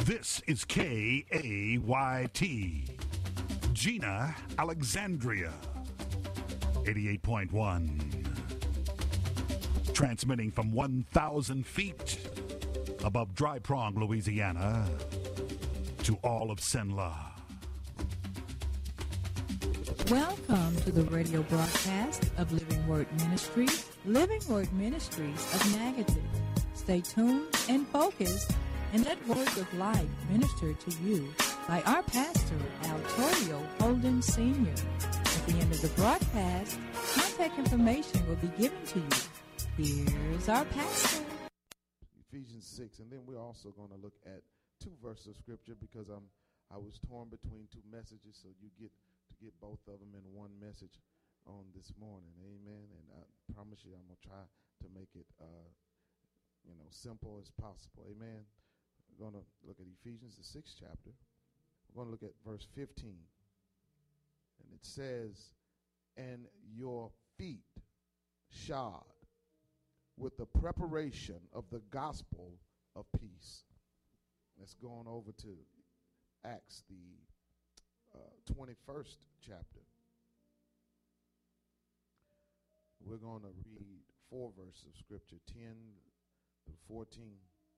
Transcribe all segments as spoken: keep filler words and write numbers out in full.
This is K A Y T, Gina Alexandria, eighty-eight point one. Transmitting from one thousand feet above Dry Prong, Louisiana, to all of Cenla. Welcome to the radio broadcast of Living Word Ministries, Living Word Ministries of Negative. Stay tuned and focused, and let words of life minister to you by our pastor, Altorio Holden Senior At the end of the broadcast, contact information will be given to you. Here's our pastor. Ephesians six, and then we're also going to look at two verses of scripture because I'm I was torn between two messages, so you get to get both of them in one message on this morning. Amen. And I promise you I'm going to try to make it uh, you know, simple as possible. Amen. We're going to look at Ephesians, the sixth chapter. We're going to look at verse fifteen. And it says, and your feet shod with the preparation of the gospel of peace. Let's go on over to Acts, the uh, twenty-first chapter. We're going to read four verses of scripture, ten to fourteen.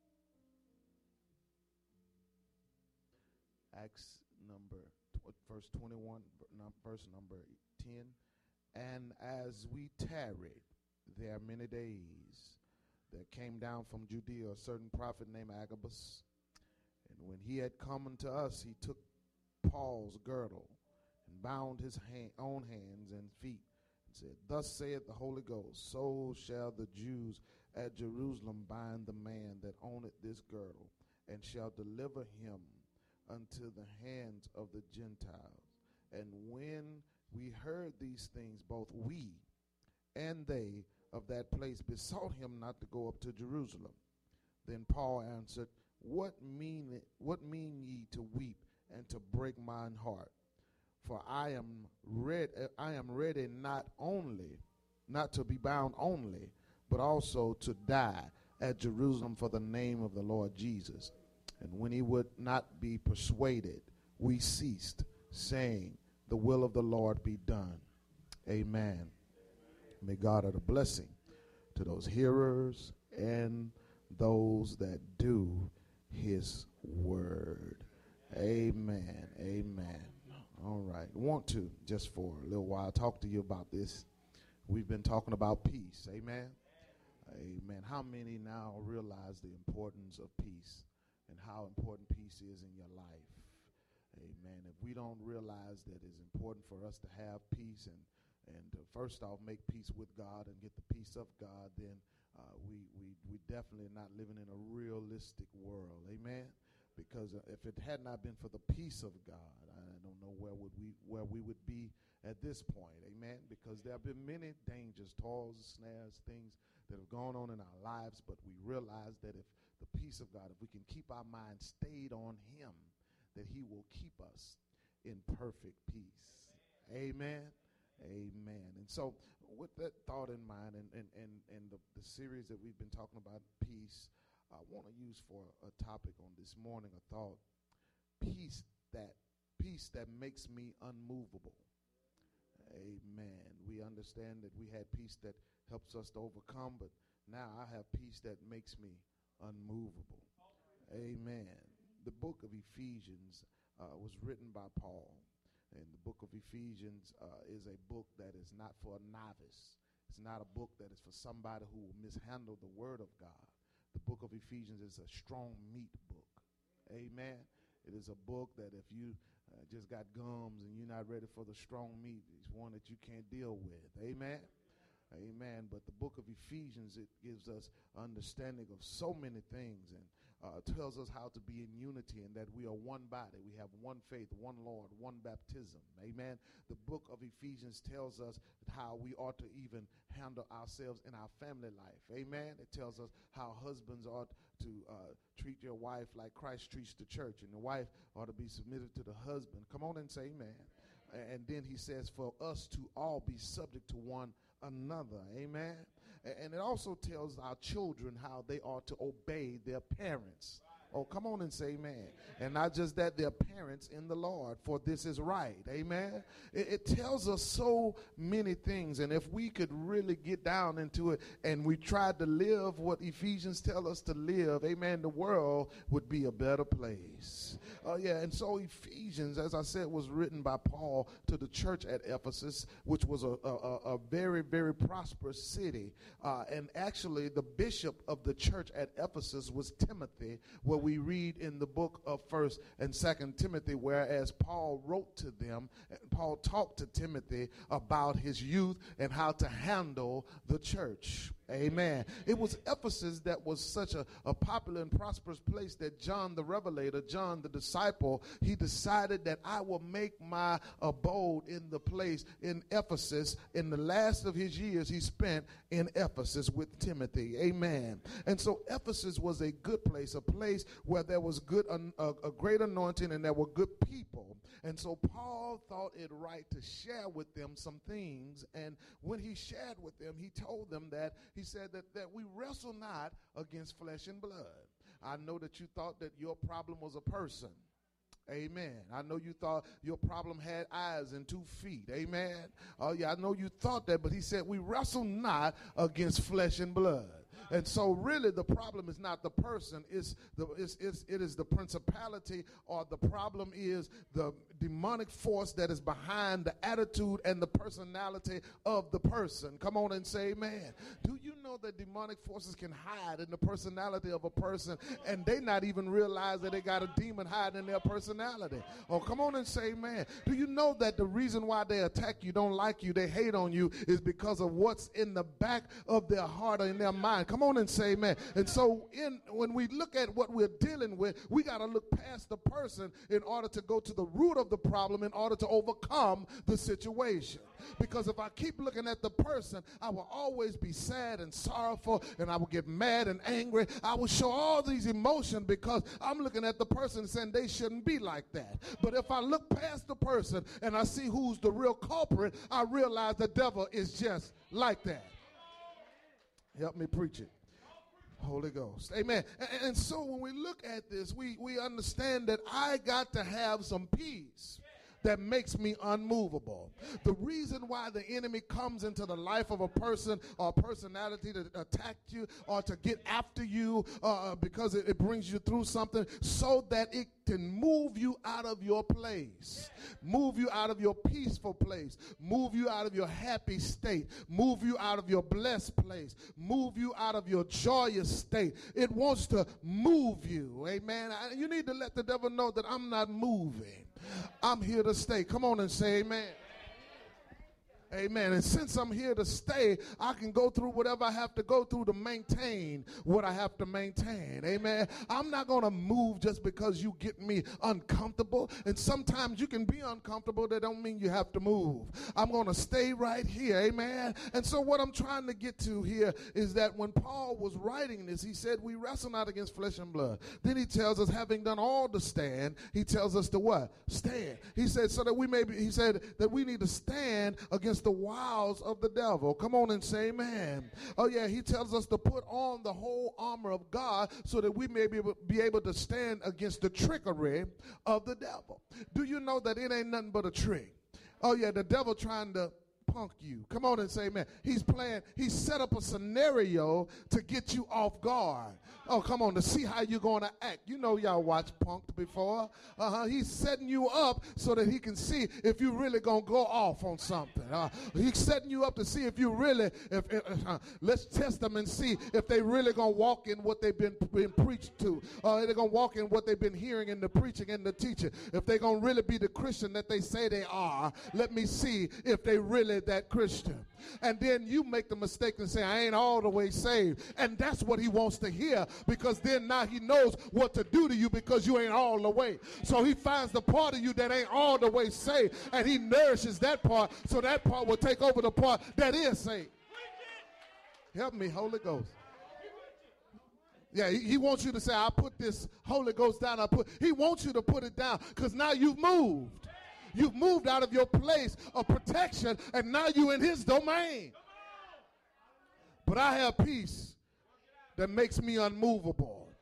Acts number, tw- verse twenty-one, verse number ten. And as we tarried there many days, there came down from Judea a certain prophet named Agabus. And when he had come unto us, he took Paul's girdle and bound his hand, own hands and feet, and said, thus saith the Holy Ghost, so shall the Jews at Jerusalem bind the man that owneth this girdle, and shall deliver him unto the hands of the Gentiles. And when we heard these things, both we and they of that place besought him not to go up to Jerusalem. Then Paul answered, What mean it, what mean ye to weep and to break mine heart? For I am ready, I am ready not only, not to be bound only, but also to die at Jerusalem for the name of the Lord Jesus. And when he would not be persuaded, we ceased, saying, the will of the Lord be done. Amen. May God add a blessing to those hearers and those that do his word. Amen. Amen. All right. I want to, just for a little while, talk to you about this. We've been talking about peace. Amen. Amen. How many now realize the importance of peace and how important peace is in your life? Amen. If we don't realize that it's important for us to have peace and and to first off make peace with God and get the peace of God, then uh, we we we definitely are not living in a realistic world. Amen. Because uh, if it had not been for the peace of God, I don't know where would we where we would be at this point. Amen. Because there have been many dangers, toils, snares, things that have gone on in our lives, but we realize that if the peace of God, if we can keep our mind stayed on him, that he will keep us in perfect peace. Amen. Amen. And so with that thought in mind and, and, and, and the, the series that we've been talking about, peace, I want to use for a topic on this morning, a thought, peace that, peace that makes me unmovable. Amen. We understand that we had peace that helps us to overcome, but now I have peace that makes me unmovable. Amen. The book of Ephesians uh, was written by Paul. And the book of Ephesians uh, is a book that is not for a novice. It's not a book that is for somebody who will mishandle the word of God. The book of Ephesians is a strong meat book. Amen. It is a book that if you uh, just got gums and you're not ready for the strong meat, it's one that you can't deal with. Amen. Amen. But the book of Ephesians, it gives us understanding of so many things and uh, tells us how to be in unity and that we are one body. We have one faith, one Lord, one baptism. Amen. The book of Ephesians tells us how we ought to even handle ourselves in our family life. Amen. It tells us how husbands ought to uh, treat your wife like Christ treats the church, and the wife ought to be submitted to the husband. Come on and say amen. And then he says for us to all be subject to one another. Amen. And it also tells our children how they ought to obey their parents. Oh, come on and say amen. And not just that, they're parents in the Lord, for this is right. Amen. It, it tells us so many things. And if we could really get down into it and we tried to live what Ephesians tell us to live, amen, the world would be a better place. Oh, uh, yeah. And so Ephesians, as I said, was written by Paul to the church at Ephesus, which was a, a, a very, very prosperous city. Uh, and actually, the bishop of the church at Ephesus was Timothy, where we read in the book of First and Second Timothy, whereas Paul wrote to them, Paul talked to Timothy about his youth and how to handle the church. Amen. It was Ephesus that was such a, a popular and prosperous place that John the Revelator, John the disciple, he decided that I will make my abode in the place in Ephesus. In the last of his years he spent in Ephesus with Timothy. Amen. And so Ephesus was a good place, a place where there was good, a, a great anointing, and there were good people. And so Paul thought it right to share with them some things. And when he shared with them, he told them that he said that, that we wrestle not against flesh and blood. I know that you thought that your problem was a person. Amen. I know you thought your problem had eyes and two feet. Amen. Oh, yeah, I know you thought that, but he said we wrestle not against flesh and blood. And so really the problem is not the person, it's the, it's, it's, it is the principality, or the problem is the demonic force that is behind the attitude and the personality of the person. Come on and say amen. Do you know that demonic forces can hide in the personality of a person and they not even realize that they got a demon hiding in their personality? Oh, come on and say amen. Do you know that the reason why they attack you, don't like you, they hate on you is because of what's in the back of their heart or in their mind? Come on and say amen. And so in when we look at what we're dealing with, we got to look past the person in order to go to the root of the problem, in order to overcome the situation. Because if I keep looking at the person, I will always be sad and sorrowful, and I will get mad and angry. I will show all these emotions because I'm looking at the person saying they shouldn't be like that. But if I look past the person and I see who's the real culprit, I realize the devil is just like that. Help me preach it. Holy Ghost. Amen. And, and so when we look at this, we, we understand that I got to have some peace that makes me unmovable. The reason why the enemy comes into the life of a person or a personality to attack you or to get after you uh, because it, it brings you through something, so that it can move you out of your place, move you out of your peaceful place, move you out of your happy state, move you out of your blessed place, move you out of your joyous state. It wants to move you. Amen. I, you need to let the devil know that I'm not moving. I'm here to stay. Come on and say amen. Amen. And since I'm here to stay, I can go through whatever I have to go through to maintain what I have to maintain. Amen. I'm not going to move just because you get me uncomfortable. And sometimes you can be uncomfortable. That don't mean you have to move. I'm going to stay right here. Amen. And so what I'm trying to get to here is that when Paul was writing this, he said, we wrestle not against flesh and blood. Then he tells us, having done all to stand, he tells us to what? Stand. He said, so that we may be, he said that we need to stand against the wiles of the devil. Come on and say amen. Oh yeah, he tells us to put on the whole armor of God so that we may be able, be able to stand against the trickery of the devil. Do you know that it ain't nothing but a trick? Oh yeah, the devil trying to punk you. Come on and say amen. He's playing, he set up a scenario to get you off guard. Oh, come on, to see how you're going to act. You know y'all watched Punk'd before. Uh-huh. He's setting you up so that he can see if you really going to go off on something. Uh, he's setting you up to see if you really, if, if uh, let's test them and see if they really going to walk in what they've been, been preached to. Uh, they're going to walk in what they've been hearing in the preaching and the teaching. If they're going to really be the Christian that they say they are, let me see if they really that Christian. And then you make the mistake and say, I ain't all the way saved. And that's what he wants to hear, because then now he knows what to do to you because you ain't all the way. So he finds the part of you that ain't all the way saved, and he nourishes that part so that part will take over the part that is saved. Help me, Holy Ghost. Yeah, he, he wants you to say, I put this Holy Ghost down. I put. He wants you to put it down because now you've moved. You've moved out of your place of protection, and now you're in his domain. But I have peace that makes me unmovable.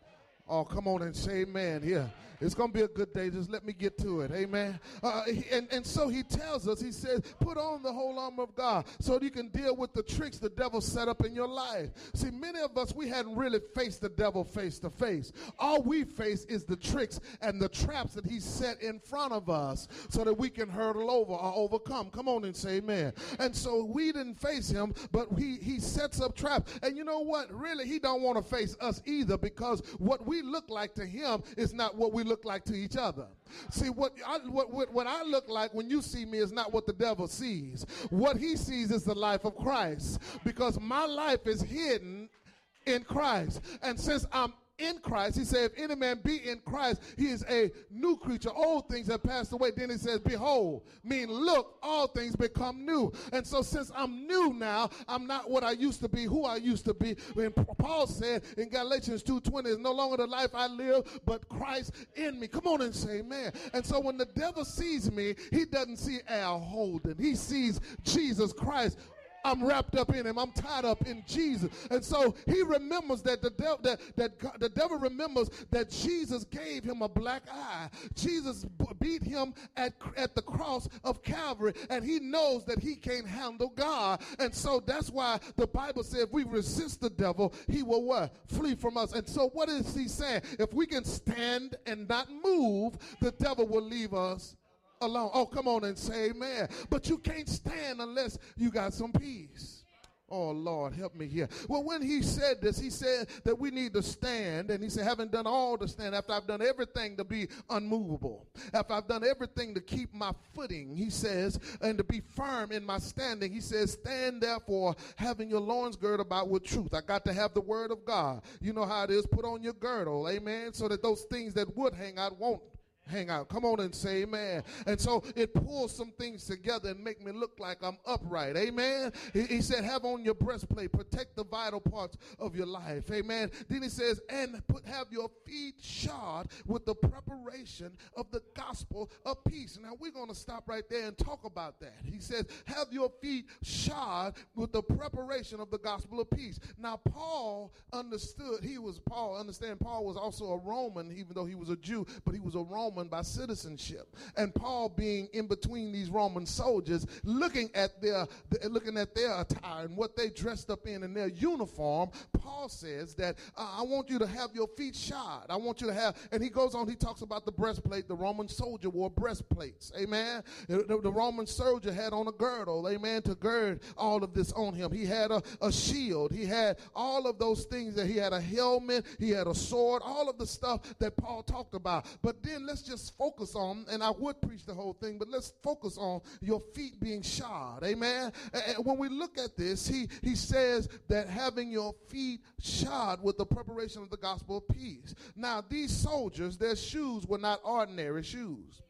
Oh, come on and say amen here. It's going to be a good day. Just let me get to it. Amen. Uh, and, and so he tells us, he says, put on the whole armor of God so that you can deal with the tricks the devil set up in your life. See, many of us, we hadn't really faced the devil face to face. All we face is the tricks and the traps that he set in front of us so that we can hurdle over or overcome. Come on and say amen. And so we didn't face him, but he, he sets up traps. And you know what? Really, he don't want to face us either, because what we look like to him is not what we look like to each other. See, what I, what, what, what I look like when you see me is not what the devil sees. What he sees is the life of Christ, because my life is hidden in Christ. And since I'm in Christ, he said, if any man be in Christ, he is a new creature. Old things have passed away. Then he says, behold, mean look, all things become new. And so since I'm new now, I'm not what I used to be, who I used to be. When Paul said in Galatians two twenty, it's no longer the life I live, but Christ in me. Come on and say amen. And so when the devil sees me, he doesn't see Al Holden. He sees Jesus Christ. I'm wrapped up in him. I'm tied up in Jesus. And so he remembers that the devil, that, that God, the devil remembers that Jesus gave him a black eye. Jesus b- beat him at, at the cross of Calvary, and he knows that he can't handle God. And so that's why the Bible says if we resist the devil, he will what? Flee from us. And so what is he saying? If we can stand and not move, the devil will leave us alone. Oh, come on and say amen. But you can't stand unless you got some peace. Oh, Lord, help me here. Well, when he said this, he said that we need to stand. And he said, having done all to stand, after I've done everything to be unmovable, after I've done everything to keep my footing, he says, and to be firm in my standing, he says, stand therefore, having your loins girded about with truth. I got to have the word of God. You know how it is. Put on your girdle, amen, so that those things that would hang out won't hang out. Come on and say amen. And so it pulls some things together and make me look like I'm upright. Amen. He, he said, have on your breastplate, protect the vital parts of your life. Amen. Then he says, and put have your feet shod with the preparation of the gospel of peace. Now we're going to stop right there and talk about that. He says, have your feet shod with the preparation of the gospel of peace. Now Paul understood, he was Paul, understand Paul was also a Roman, even though he was a Jew, but he was a Roman by citizenship. And Paul, being in between these Roman soldiers, looking at their looking at their attire and what they dressed up in in their uniform, Paul says that uh, I want you to have your feet shod. I want you to have, and he goes on, he talks about the breastplate. The Roman soldier wore breastplates. Amen. The, the, the Roman soldier had on a girdle, amen, to gird all of this on him. He had a, a shield. He had all of those things. That he had a helmet. He had a sword, all of the stuff that Paul talked about. But then let's just focus on, and I would preach the whole thing, but let's focus on your feet being shod. Amen. And when we look at this, he, he says that having your feet shod with the preparation of the gospel of peace. Now, these soldiers, their shoes were not ordinary shoes.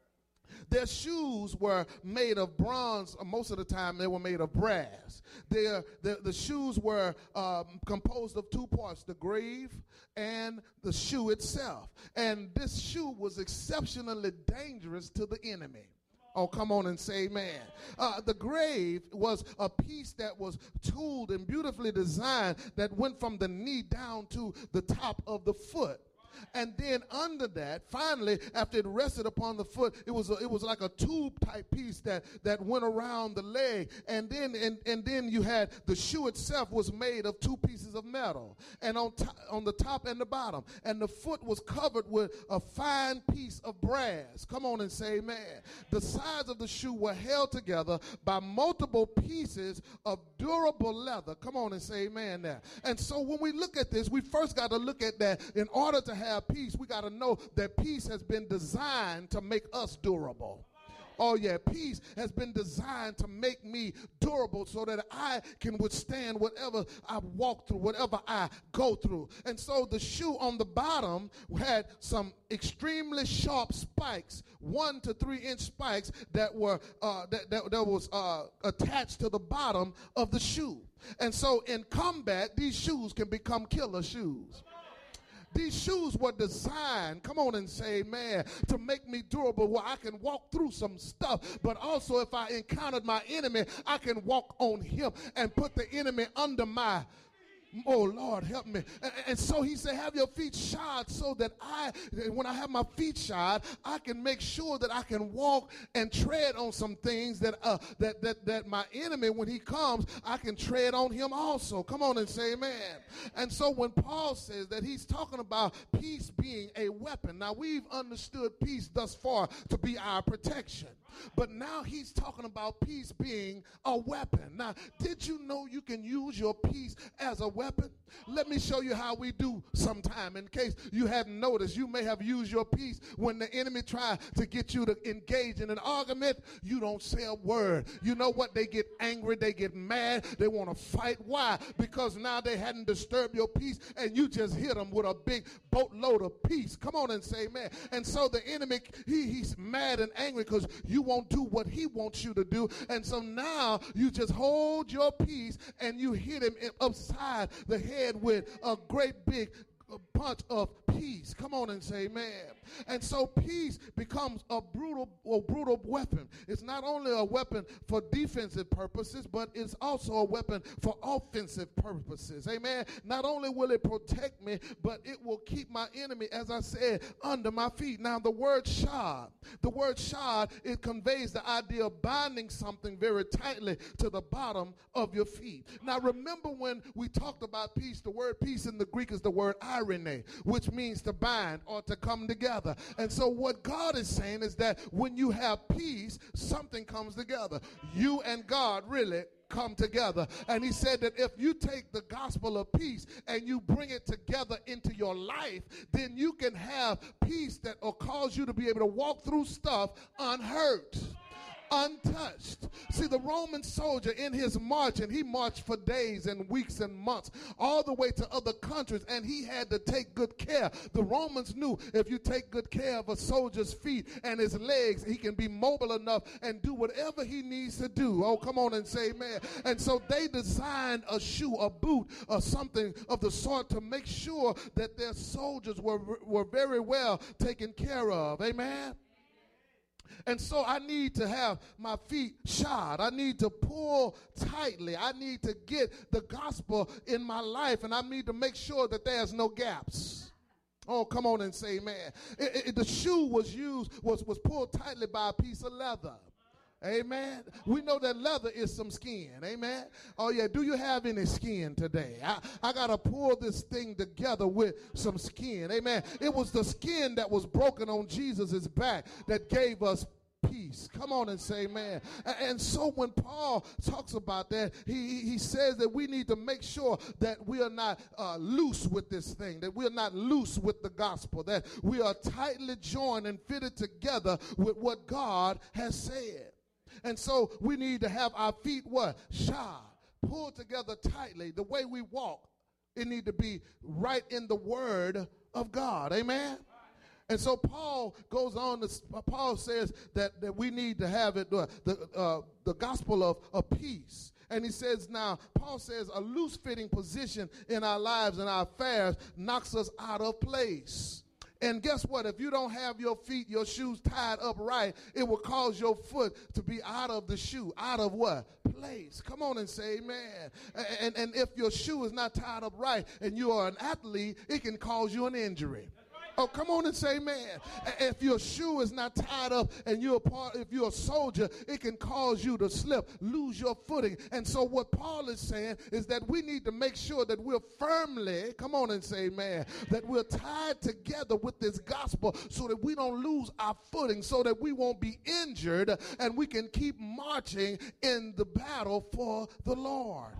Their shoes were made of bronze. Most of the time, they were made of brass. Their, the, the shoes were um, composed of two parts, the grave and the shoe itself. And this shoe was exceptionally dangerous to the enemy. Oh, come on and say amen. Uh, the grave was a piece that was tooled and beautifully designed that went from the knee down to the top of the foot. And then under that, finally, after it rested upon the foot, it was a, it was like a tube type piece that, that went around the leg. And then and, and then you had the shoe itself was made of two pieces of metal, and on to, on the top and the bottom. And the foot was covered with a fine piece of brass. Come on and say amen. The sides of the shoe were held together by multiple pieces of durable leather. Come on and say amen there. And so when we look at this, we first got to look at that. In order to have peace, we got to know that peace has been designed to make us durable. Oh yeah, peace has been designed to make me durable so that I can withstand whatever I walk through, whatever I go through. And so the shoe on the bottom had some extremely sharp spikes, one to three inch spikes that were uh, that, that, that was uh, attached to the bottom of the shoe. And so in combat, these shoes can become killer shoes. These shoes were designed, come on and say amen, to make me durable where I can walk through some stuff, but also if I encountered my enemy, I can walk on him and put the enemy under my Oh, Lord, help me. And, and so he said, have your feet shod so that I, when I have my feet shod, I can make sure that I can walk and tread on some things that, uh, that, that, that my enemy, when he comes, I can tread on him also. Come on and say amen. And so when Paul says that he's talking about peace being a weapon, now we've understood peace thus far to be our protection. But now he's talking about peace being a weapon. Now, did you know you can use your peace as a weapon? Let me show you how we do sometime. In case you hadn't noticed, you may have used your peace when the enemy tried to get you to engage in an argument. You don't say a word. You know what? They get angry. They get mad. They want to fight. Why? Because now they hadn't disturbed your peace, and you just hit them with a big boatload of peace. Come on and say amen. And so the enemy, he, he's mad and angry because you won't do what he wants you to do. And so now you just hold your peace and you hit him upside the head with a great big punch of peace. Come on and say amen. And so peace becomes a brutal a brutal weapon. It's not only a weapon for defensive purposes, but it's also a weapon for offensive purposes. Amen. Not only will it protect me, but it will keep my enemy, as I said, under my feet. Now the word shod, the word shod, it conveys the idea of binding something very tightly to the bottom of your feet. Now remember when we talked about peace, the word peace in the Greek is the word irene, which means to bind or to come together. And so what God is saying is that when you have peace, something comes together. You and God really come together. And he said that if you take the gospel of peace and you bring it together into your life, then you can have peace that will cause you to be able to walk through stuff unhurt, untouched. See, the Roman soldier in his march, and he marched for days and weeks and months all the way to other countries, and he had to take good care. The Romans knew if you take good care of a soldier's feet and his legs, he can be mobile enough and do whatever he needs to do. Oh, come on and say amen. And so they designed a shoe, a boot, or something of the sort to make sure that their soldiers were, were very well taken care of. Amen. And so I need to have my feet shod. I need to pull tightly. I need to get the gospel in my life, and I need to make sure that there's no gaps. Oh, come on and say amen. It, it, the shoe was used, was, was pulled tightly by a piece of leather. Amen. We know that leather is some skin. Amen. Oh, yeah. Do you have any skin today? I, I got to pull this thing together with some skin. Amen. It was the skin that was broken on Jesus' back that gave us peace. Come on and say amen. And so when Paul talks about that, he, he says that we need to make sure that we are not uh, loose with this thing, that we are not loose with the gospel, that we are tightly joined and fitted together with what God has said. And so we need to have our feet what? Shod, pulled together tightly. The way we walk, it need to be right in the word of God. Amen. And so Paul goes on to, Paul says that, that we need to have it, uh, the, uh, the gospel of, of peace. And he says now, Paul says a loose-fitting position in our lives and our affairs knocks us out of place. And guess what? If you don't have your feet, your shoes tied up right, it will cause your foot to be out of the shoe. Out of what? Place. Come on and say amen. And, and if your shoe is not tied up right and you are an athlete, it can cause you an injury. Oh, come on and say amen. If your shoe is not tied up and you're a part, if you're a soldier, it can cause you to slip, lose your footing. And so what Paul is saying is that we need to make sure that we're firmly, come on and say amen, that we're tied together with this gospel so that we don't lose our footing, so that we won't be injured and we can keep marching in the battle for the Lord.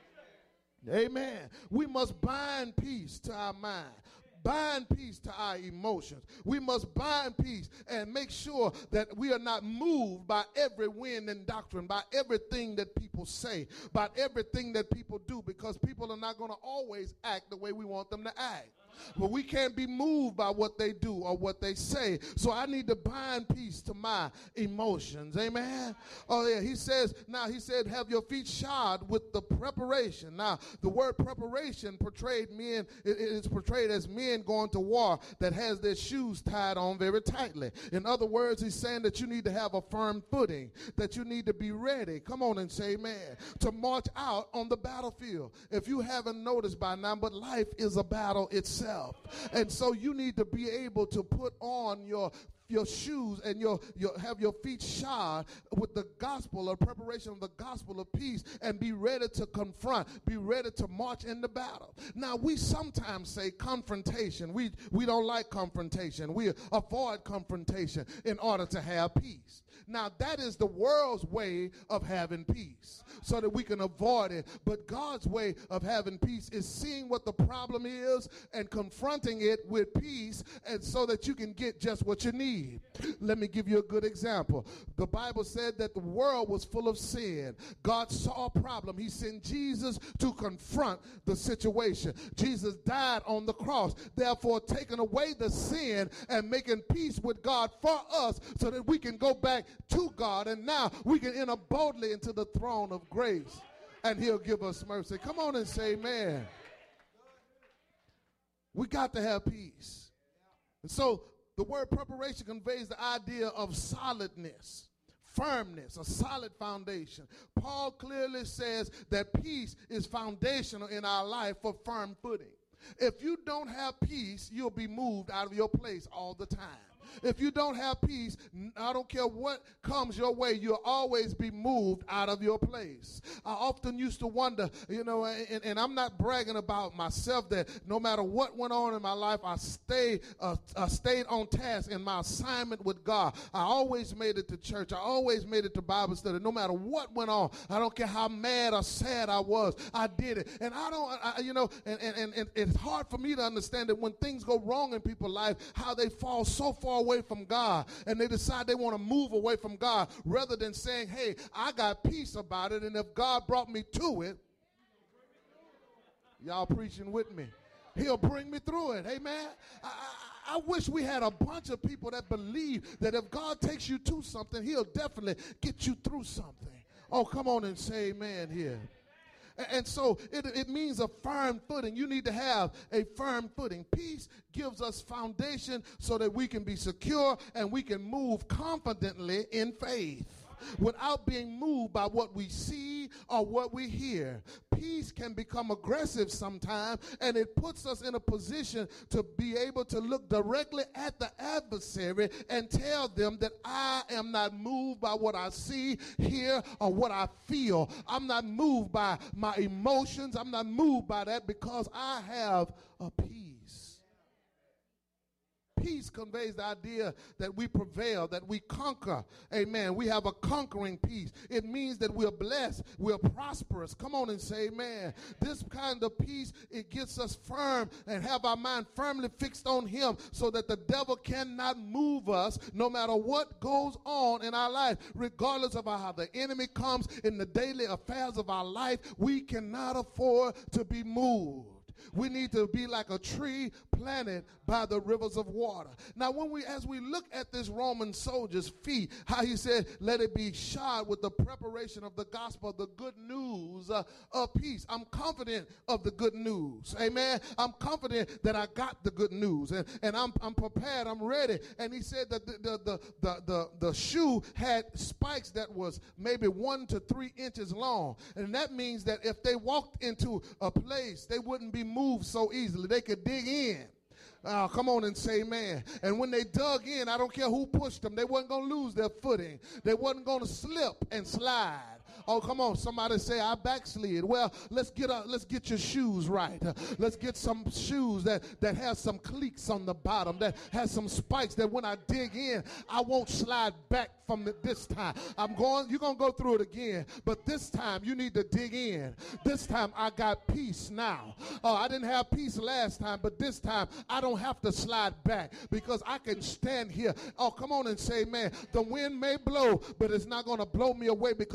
Amen. We must bind peace to our mind. Bind peace to our emotions. We must bind peace and make sure that we are not moved by every wind and doctrine, by everything that people say, by everything that people do, because people are not going to always act the way we want them to act. But we can't be moved by what they do or what they say. So I need to bind peace to my emotions. Amen. Oh yeah, he says, now he said, have your feet shod with the preparation. Now, the word preparation portrayed men, it is portrayed as men going to war that has their shoes tied on very tightly. In other words, he's saying that you need to have a firm footing, that you need to be ready. Come on and say amen. To march out on the battlefield. If you haven't noticed by now, but life is a battle itself. And so you need to be able to put on your your shoes and your, your have your feet shod with the gospel or preparation of the gospel of peace and be ready to confront, be ready to march in the battle. Now, we sometimes say confrontation. We, we don't like confrontation. We avoid confrontation in order to have peace. Now, that is the world's way of having peace so that we can avoid it. But God's way of having peace is seeing what the problem is and confronting it with peace, and so that you can get just what you need. Let me give you a good example. The Bible said that the world was full of sin. God saw a problem. He sent Jesus to confront the situation. Jesus died on the cross, therefore taking away the sin and making peace with God for us so that we can go back to God, and now we can enter boldly into the throne of grace, and he'll give us mercy. Come on and say amen. We got to have peace. And so the word preparation conveys the idea of solidness, firmness, a solid foundation. Paul clearly says that peace is foundational in our life for firm footing. If you don't have peace, you'll be moved out of your place all the time. If you don't have peace, I don't care what comes your way, you'll always be moved out of your place. I often used to wonder, you know, and, and I'm not bragging about myself, that no matter what went on in my life, I stayed, uh, I stayed on task in my assignment with God. I always made it to church. I always made it to Bible study. No matter what went on, I don't care how mad or sad I was, I did it. And I don't, I, you know, and, and, and it's hard for me to understand that when things go wrong in people's life, how they fall so far away from God, and they decide they want to move away from God rather than saying, hey, I got peace about it, and if God brought me to it, y'all preaching with me, he'll bring me through it. Amen. I, I, I wish we had a bunch of people that believe that if God takes you to something, he'll definitely get you through something. Oh, come on and say amen here. And so it, it means a firm footing. You need to have a firm footing. Peace gives us foundation so that we can be secure and we can move confidently in faith without being moved by what we see or what we hear. Peace can become aggressive sometimes, and it puts us in a position to be able to look directly at the adversary and tell them that I am not moved by what I see, hear, or what I feel. I'm not moved by my emotions. I'm not moved by that because I have a peace. Peace conveys the idea that we prevail, that we conquer. Amen. We have a conquering peace. It means that we're blessed, we're prosperous. Come on and say amen. This kind of peace, it gets us firm and have our mind firmly fixed on him so that the devil cannot move us no matter what goes on in our life. Regardless of how the enemy comes in the daily affairs of our life, we cannot afford to be moved. We need to be like a tree planted by the rivers of water. Now, when we, as we look at this Roman soldier's feet, how he said, let it be shod with the preparation of the gospel, the good news uh, of peace. I'm confident of the good news. Amen. I'm confident that I got the good news, and, and I'm, I'm prepared. I'm ready. And he said that the, the, the, the, the, the shoe had spikes that was maybe one to three inches long. And that means that if they walked into a place, they wouldn't be moved so easily. They could dig in. Uh, come on and say amen. And when they dug in, I don't care who pushed them, they wasn't going to lose their footing. They wasn't going to slip and slide. Oh, come on. Somebody say, I backslid. Well, let's get a, let's get your shoes right. Uh, let's get some shoes that, that has some cleats on the bottom, that has some spikes, that when I dig in, I won't slide back from the, this time. I'm going, you're going to go through it again, but this time you need to dig in. This time I got peace now. Uh, I didn't have peace last time, but this time I don't have to slide back because I can stand here. Oh, come on and say, man, the wind may blow, but it's not going to blow me away because I have a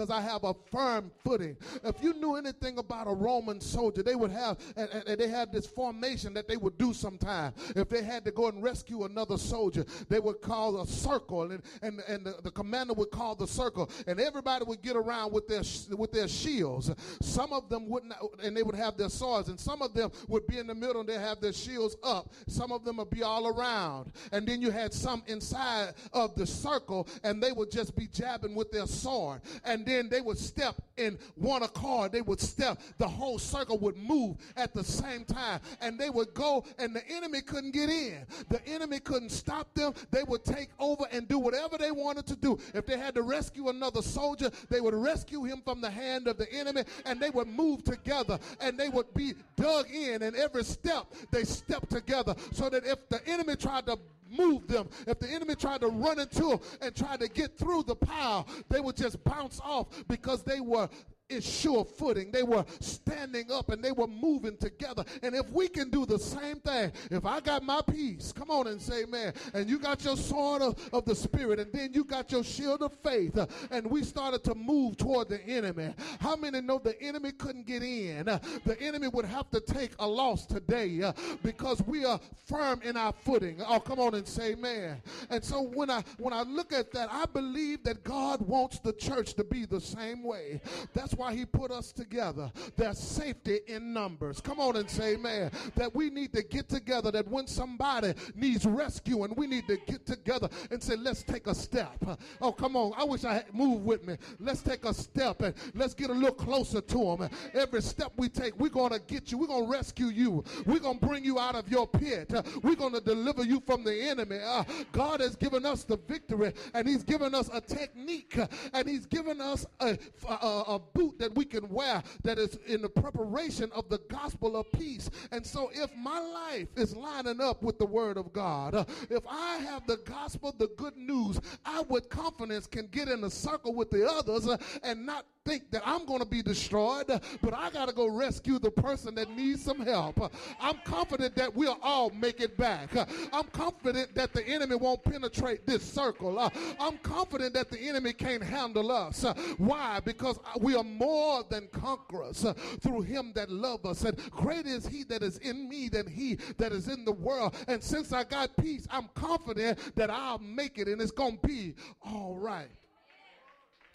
a firm footing. If you knew anything about a Roman soldier, they would have, and, and they had this formation that they would do sometime. If they had to go and rescue another soldier, they would call a circle, and, and, and the, the commander would call the circle, and everybody would get around with their with their shields. Some of them wouldn't, and they would have their swords, and some of them would be in the middle and they have their shields up. Some of them would be all around, and then you had some inside of the circle, and they would just be jabbing with their sword, and then they would step in one accord. They would step, the whole circle would move at the same time, and they would go, and the enemy couldn't get in. The enemy couldn't stop them. They would take over and do whatever they wanted to do. If they had to rescue another soldier, they would rescue him from the hand of the enemy, and they would move together, and they would be dug in, and every step they stepped together, so that if the enemy tried to move them, if the enemy tried to run into them and tried to get through the pile, they would just bounce off, because they were in sure footing. They were standing up and they were moving together. And if we can do the same thing, if I got my peace, come on and say amen, and you got your sword of, of the Spirit, and then you got your shield of faith, uh, and we started to move toward the enemy. How many know the enemy couldn't get in? Uh, the enemy would have to take a loss today, uh, because we are firm in our footing. Oh, come on and say amen. And so when I when I look at that, I believe that God wants the church to be the same way. That's why he put us together. There's safety in numbers. Come on and say amen. That we need to get together, that when somebody needs rescuing, we need to get together and say, let's take a step. Oh, come on. I wish I had moved with me. Let's take a step and let's get a little closer to him. Every step we take, we're going to get you. We're going to rescue you. We're going to bring you out of your pit. We're going to deliver you from the enemy. Uh, God has given us the victory, and he's given us a technique, and he's given us a, a, a boot that we can wear that is in the preparation of the gospel of peace. And so if my life is lining up with the word of God, uh, if I have the gospel, the good news, I with confidence can get in a circle with the others uh, and not think that I'm going to be destroyed, uh, but I got to go rescue the person that needs some help. Uh, I'm confident that we'll all make it back. Uh, I'm confident that the enemy won't penetrate this circle. Uh, I'm confident that the enemy can't handle us. Uh, why? Because we are more than conquerors uh, through him that loved us. And greater is he that is in me than he that is in the world. And since I got peace, I'm confident that I'll make it, and it's going to be all right.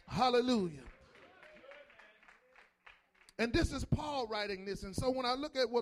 Hallelujah. And this is Paul writing this. And so when I look at what